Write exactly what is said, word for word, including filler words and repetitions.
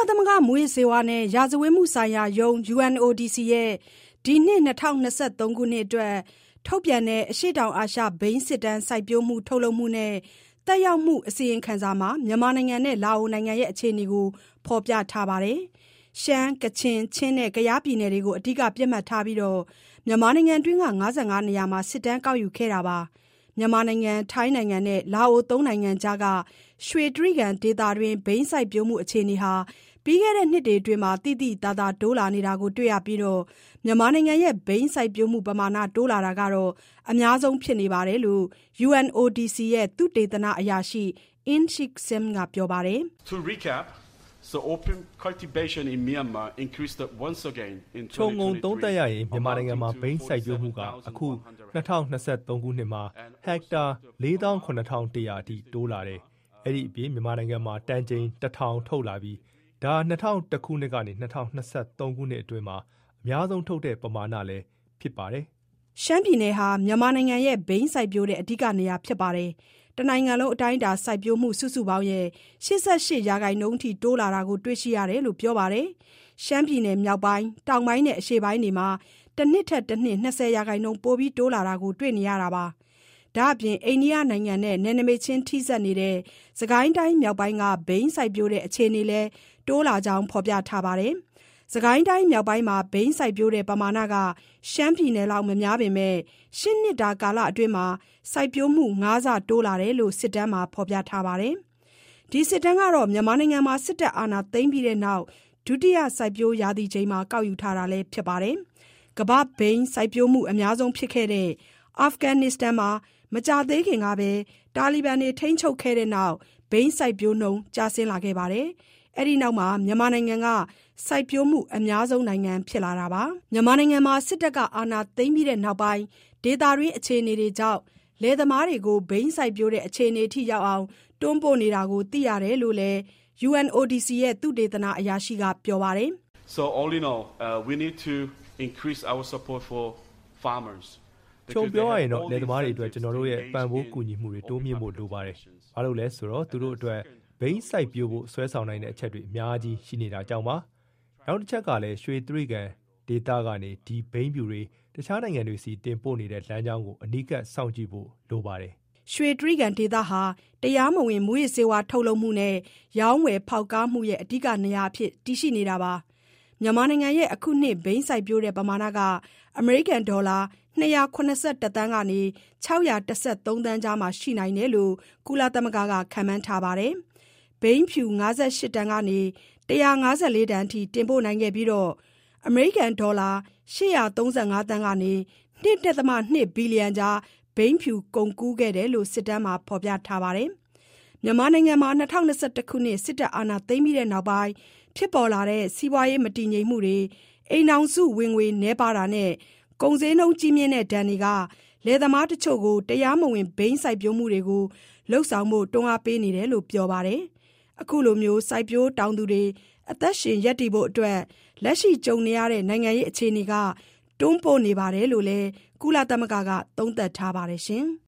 သမဂ္ဂမူးယစ်ဆေးဝါးနဲ့ရာဇဝတ်မှုဆိုင်ရာရုံး ယူ အန် အို ဒီ စီ ရဲ့ဒီနှစ်၂၀၂၃ခုနှစ်အတွက်ထုတ်ပြန်တဲ့အရှေ့တောင်အာရှဘိန်းစစ်တမ်းစိုက်ပျိုးမှုထုတ်လုပ်မှုနဲ့သက်ရောက်မှုအစီရင်ခံစာမှာမြန်မာနိုင်ငံနဲ့လာအိုနိုင်ငံရဲ့အခြေအနေကိုဖော်ပြထားပါတယ်။ရှမ်း၊ကချင်၊ချင်းနဲ့ကယားပြည်နယ်တွေကိုအဓိကပြစ်မှတ်ထားပြီးမြန်မာနိုင်ငံတွင်းက၅၅နေရာမှာစစ်တမ်းကောက်ယူခဲ့တာပါ။မြန်မာနိုင်ငံ၊ထိုင်းနိုင်ငံနဲ့လာအိုသုံးနိုင်ငံကြားကရွှေတြိဂံဒေသတွင်းဘိန်းစိုက်ပျိုးမှုအခြေအနေဟာပြီးခဲ့တဲ့နှစ်တွေအတွင်းသိသိသာသာတိုးလာနေတာကိုတွေ့ရပြီးမြန်မာနိုင်ငံရဲ့ဘိန်းစိုက်ပျိုးမှုပမာဏတိုးလာတာကအများဆုံးဖြစ်နေတယ်လို့ ယူ အန် အို ဒီ စီ ရဲ့သုတေသနအရာရှိ In-Shik Sim ကပြောပါတယ်။ To recap, so opium cultivation in Myanmar increased once again in ခြုံငုံသုံးသပ်ရရင်မြန်မာနိုင်ငံမှာဘိန်းစိုက်ပျိုးမှုကအခု၂၀၂၃ခုနှစ်မှာဟက်တာလေးသောင်းခုနှစ်ထောင်တစ်ရာအထိတိုးလာတယ်။အဲ့ဒီအပြင်မြန်မာနိုင်ငံမှာတန်ချိန်တစ်ထောင်ထုတ်လာပြီးဒါ၂၀၀၁ခုနှစ်ကနေ၂၀၂၃ခုနှစ်အတွင်းမှာအများဆုံးထုတ်တဲ့ပမာဏလည်းဖြစ်ပါတယ်။ရှမ်းပြည်နယ်ဟာမြန်မာနိုင်ငံရဲ့ဘိန်းစိုက်ပျိုးတဲ့အဓိကနေရာဖြစ်ပါတယ်။တနိုင်ငံလုံးအတိုင်းအတာစိုက်ပျိုးမှုစုစုပေါင်းရဲ့၈၈ရာခိုင်နှုန်းထိတိုးလာတာကိုတွေ့ရှိရတယ်လို့ပြောပါတယ်။ရှမ်းပြည်နယ်မြောက်ပိုင်း၊တောင်ပိုင်းနဲ့အရှေ့ပိုင်းတွေမှာတစ်နှစ်ထက်တစ်နှစ်၂၀ရာခိုင်နှုန်းပိုပြီးတိုးလာတာကိုတွေ့နေရတာပါ။ဒါ့အပြင်အိန္ဒိယနိုင်ငံနဲ့နယ်နိမိတ်ချင်းထိစပ်နေတဲ့စကိုင်းတိုင်းမြောက်ပိုင်းကဘိန်းစိုက်ပျိုးတဲ့အခြေအနေလည်းတိုးလာကြောင်းဖော်ပြထားပါတယ်။စကိုင်းတိုင်းမြောက်ပိုင်းမှာဘိန်းစိုက်ပျိုးတဲ့ပမာဏကရှမ်းပြည်နယ်လောက်မများပေမဲ့ရှစ်နှစ်တာကာလအတွင်းမှာစိုက်ပျိုးမှု၅ဆတိုးလာတယ်လို့စစ်တမ်းမှာဖော်ပြထားပါတယ်။ဒီစစ်တမ်းကတော့မြန်မာနိုင်ငံမှာစစ်တပ်အာဏာသိမ်းပြီးတဲ့နောက်ဒုတိယစိုက်ပျိုးရာသီချိန်မှာကောက်ယူထားတာလည်းဖြစ်ပါတယ်။ကမ္ဘာဘိန်းစိုက်ပျိုးမှုအများဆုံးဖြစ်ခဲ့တဲ့အာဖဂန်နစ္စတန်မှာမကြာသေးခင်ကပဲတာလီဘန်တွေထိန်းချုပ်ခဲ့တဲ့နောက်ဘိန်းစိုက်ပျိုးနှုန်းကျဆင်းလာခဲ့ပါတယ်။အဲ့ဒီနောက်မှာမြန်မာနိုင်ငံကစိုက်ပျိုးမှုအများဆုံးနိုင်ငံဖြစ်လာတာပါ။မြန်မာနိုင်ငံမှာစစ်တပ်ကအာဏာသိမ်းပြီးတဲ့နောက်ပိုင်းဒေသတွင်းအခြေအနေတွေကြောင့်လယ်သမားတွေကိုဘိန်းစိုက်ပျိုးတဲ့အခြေအနေထိရောက်အောင်တွန်းပို့နေတာကိုသိရတယ်လို့လည်း ယူ အန် အို ဒီ စီ ရဲ့သုတေသနအရာရှိကပြောပါတယ်။ So all in all, uh, we need to increase our support for farmers. ချုံပြောရရင်တော့လယ်သမားတွေအတွက်ကျွန်တော်တို့ရဲ့ပံ့ပိုးကူညီမှုတွေတိုးမြင့်ဖို့လိုပါတယ်။ဘာလို့လဲဆိုတော့သူတို့အတွက်ဘိန်းစိုက်ပျိုးဖို့ဆွဲဆောင်နိုင်တဲ့အချက်တွေအများကြီးရှိနေတာကြောင့်ပါ။နောက်တစ်ချက်ကလည်းရွှေတြိဂံဒေသကနေဒီဘိန်းပြူတွေတခြားနိုင်ငံတွေစီတင်ပို့နေတဲ့လမ်းကြောင်းကိုအနီးကပ်စောင့်ကြည့်ဖို့လိုပါတယ်။ရွှေတြိဂံဒေသဟာတရားမဝင်မူးယစ်ဆေးဝါးထုတ်လုပ်မှုနဲ့ရောင်းဝယ်ဖောက်ကားမှုရဲ့အဓိကနေရာအဖြစ်တည်ရှိနေတာပါ။မြန်မာနိုင်ငံရဲ့အခုနှစ်ဘိန်းစိုက်ပျိုးတဲ့ပမာဏကအမေရိကန်ဒေါ်လာ၂၇၁သန်းကနေ၆၁၃သန်းကြားမှာရှိနိုင်တယ်လို့ကုလသမဂ္ဂကခန့်မှန်းထားပါတယ်။ဘိန်းဖြူ၅၈တန်းကနေ၁၅၄တန်းအထိတင်ပို့နိုင်ခဲ့ပြီးတော့အမေရိကန်ဒေါ်လာ၈၃၅သန်းကနေ၂ဒသမ၂ဘီလီယံကြားဘိန်းဖြူကုန်ကူးခဲ့တယ်လို့စစ်တမ်းမှာဖော်ပြထားပါတယ်။မြန်မာနိုင်ငံမှာ၂၀၂၁ခုနှစ်စစ်တပ်အာဏာသိမ်းပြီးတဲ့နောက်ပိုင်းဖြစ်ပေါ်လာတဲ့စီးပွားရေးမတည်ငြိမ်မှုတွေအိမ်အောင်စုဝင်ငွေနှဲပါတာနဲ့ကုန်ဈေးနှုန်းကြီးမြင့်တဲ့ဒဏ်တွေကလယ်သမားတချို့ကိုတရားမဝင်ဘိန်းစိုက်ပျိုးမှုတွေကိုလှုပ်ဆောင်ဖို့တွန်းအားပေးနေတယ်လို့ပြောပါတယ်။အခုလိုမျိုးစိုက်ပျိုးတောင်သူတွေအသက်ရှင်ရပ်တည်ဖို့အတွက်လက်ရှိကြုံနေရတဲ့နိုင်ငံရေးအခြေအနေကတွန်းပို့နေပါတယ်လို့လည်းကုလသမဂ္ဂကသုံးသပ်ထားပါတယ်ရှင်။